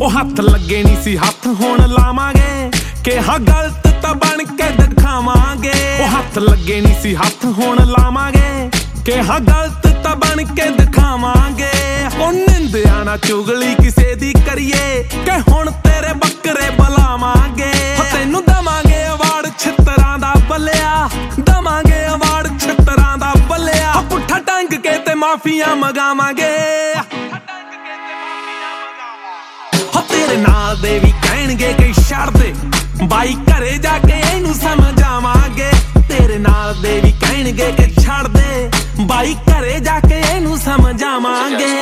ਉਹ ਹੱਥ ਲੱਗੇ ਨਹੀਂ ਸੀ ਹੱਥ ਹੁਣ ਲਾਵਾਂਗੇ, ਕਿਹਾ ਗਲਤ ਤਾਂ ਬਣ ਕੇ ਦਿਖਾਵਾਂਗੇ। ਉਹ ਹੱਥ ਲੱਗੇ ਨਹੀਂ ਸੀ ਹੱਥ ਹੁਣ ਲਾਵਾਂਗੇ, ਕਿਹਾ ਗਲਤ ਤਾਂ ਬਣ ਕੇ ਦਿਖਾਵਾਂਗੇ। ਉਹ ਨਿੰਦਿਆ ਨਾ ਚੁਗਲੀ ਕਿਸੇ ਦੀ ਕਰੀਏ, ਕਿ ਹੁਣ ਤੇਰੇ ਬੱਕਰੇ ਬੁਲਾਵਾਂਗੇ। ਤੈਨੂੰ ਦਵਾਂਗੇ ਅਵਾਰਡ ਛਿੱਤਰਾਂ ਦਾ ਬੱਲਿਆ, ਦਵਾਂਗੇ ਅਵਾਰਡ ਛਿੱਤਰਾਂ ਦਾ ਬੱਲਿਆ। ਪੁੱਠਾ ਟੰਗ ਕੇ ਤੇ ਮਾਫੀਆਂ ਮੰਗਾਵਾਂਗੇ। ਤੇਰੇ ਨਾਲ ਦੇ ਵੀ ਕਹਿਣਗੇ ਕਿ ਛੱਡ ਦੇ ਬਾਈ, ਘਰੇ ਜਾ ਕੇ ਇਹਨੂੰ ਸਮਝਾਵਾਂਗੇ। ਤੇਰੇ ਨਾਲ ਦੇ ਵੀ ਕਹਿਣਗੇ ਕਿ ਛੱਡ ਦੇ ਬਾਈ, ਘਰੇ ਜਾ ਕੇ ਇਹਨੂੰ ਸਮਝਾਵਾਂਗੇ।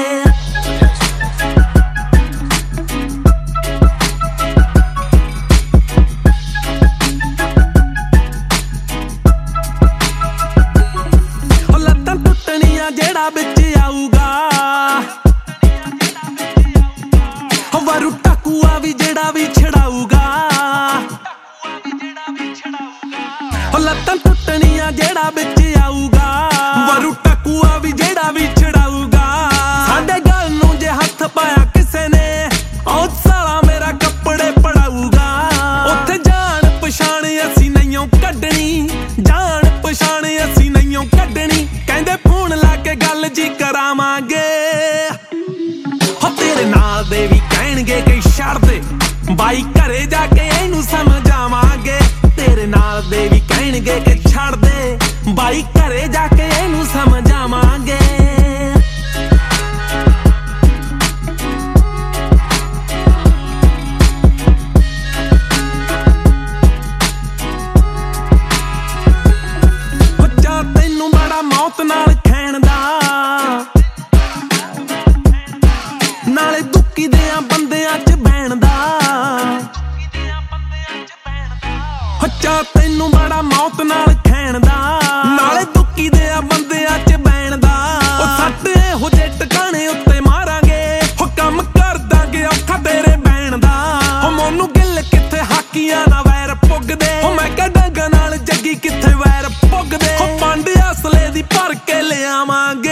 ਉਹ ਲੱਤਾਂ ਟੁੱਟਣੀਆਂ ਜਿਹੜਾ ਵਿੱਚ ਆਊਗਾ, ਵਰੂ ਟਕੂਆ ਵੀ ਜਿਹੜਾ ਵੀ ਛੜਾਊਗਾ। ਉਹ ਲੱਤਾਂ ਟੁੱਟਣੀਆਂ ਜਿਹੜਾ ਵਿੱਚ ਆਊਗਾ, ਵਰੂ ਟਕੂਆ ਵੀ ਜਿਹੜਾ ਵੀ ਛੜਾਊਗਾ। ਸਾਡੇ ਗੱਲ ਨੂੰ ਜੇ ਹੱਥ ਪਾਇਆ ਕਿਸੇ ਨੇ, ਉਹ ਸਾਲਾ ਮੇਰਾ ਕੱਪੜੇ ਪੜਾਊਗਾ। ਉੱਥੇ ਜਾਣ ਪਛਾਣ ਅਸੀਂ ਨਹੀਂਓ ਕੱਢਣੀ, ਜਾਣ ਪਛਾਣ ਅਸੀਂ ਨਹੀਂਓ ਕੱਢਣੀ। ਕਹਿੰਦੇ ਫੋਨ ਲਾ ਕੇ ਗੱਲ ਜੀ ਕਰਾਵਾਂਗੇ। ਤੇਰੇ ਨਾਲ ਦੇ ਵੀ ਕਹਿਣਗੇ ਕਿ ਛੱਡ ਦੇ ਬਾਈ, ਘਰੇ ਜਾ ਕੇ ਇਹਨੂੰ ਸਮਝਾਵਾਂਗੇ। ਤੇਰੇ ਨਾਲ ਦੇ ਵੀ ਕਹਿਣਗੇ ਕਿ ਛੱਡ ਦੇ ਬਾਈ, ਘਰੇ ਜਾ ਕੇ ਇਹਨੂੰ ਸਮਝਾਵਾਂਗੇ। ਬੱਚਾ ਤੈਨੂੰ ਬੜਾ ਮੌਤ ਨਾਲ ਖੈਣ ਦਾ, ਨਾਲੇ ਦੁੱਕੀ ਦਿਆਂ ਬੰਦਿਆਂ ਚ ਬਹਿਣ ਦਾ। ਬੱਚਾ ਤੈਨੂੰ ਬੜਾ ਮੌਤ ਨਾਲ ਖੈਣ ਦਾ, ਨਾਲੇ ਦੁੱਕੀ ਦਿਆਂ ਬੰਦਿਆਂ ਚ ਬਹਿਣ ਦਾ। ਉਹ ਸੱਟ ਇਹੋ ਜਿਹੇ ਟਿਕਾਣੇ ਉੱਤੇ ਮਾਰਾਂਗੇ, ਉਹ ਕੰਮ ਕਰ ਦਾਂਗੇ ਔਖਾ ਤੇਰੇ ਬਹਿਣ ਦਾ। ਉਹ ਮੋਨੂੰ ਗਿੱਲ ਕਿੱਥੇ ਹਾਕੀਆਂ ਨਾਲ ਵੈਰ ਪੁੱਗਦੇ, ਉਹ ਮੈਂ ਕਿਹਾ ਡੰਗਾ ਨਾਲ ਜੱਗੀ ਕਿੱਥੇ ਵੈਰ ਪੁੱਗਦੇ। ਉਹ ਪੰਡ ਅਸਲੇ ਦੀ ਭਰ ਕੇ ਲਿਆਵਾਂਗੇ।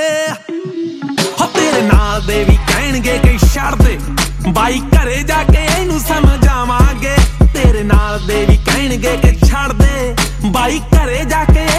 ਤੇਰੇ ਨਾਲ ਦੇ ਵੀ ਕਹਿਣਗੇ ਕਿ ਛੱਡ ਦੇ ਬਾਈ, ਘਰੇ ਜਾ ਕੇ ਇਹਨੂੰ ਸਮਝਾਵਾਂਗੇ। ਤੇਰੇ ਨਾਲ ਦੇ ਵੀ ਕਹਿਣਗੇ ਕਿ ਛੱਡ ਦੇ ਬਾਈ, ਘਰੇ ਜਾ ਕੇ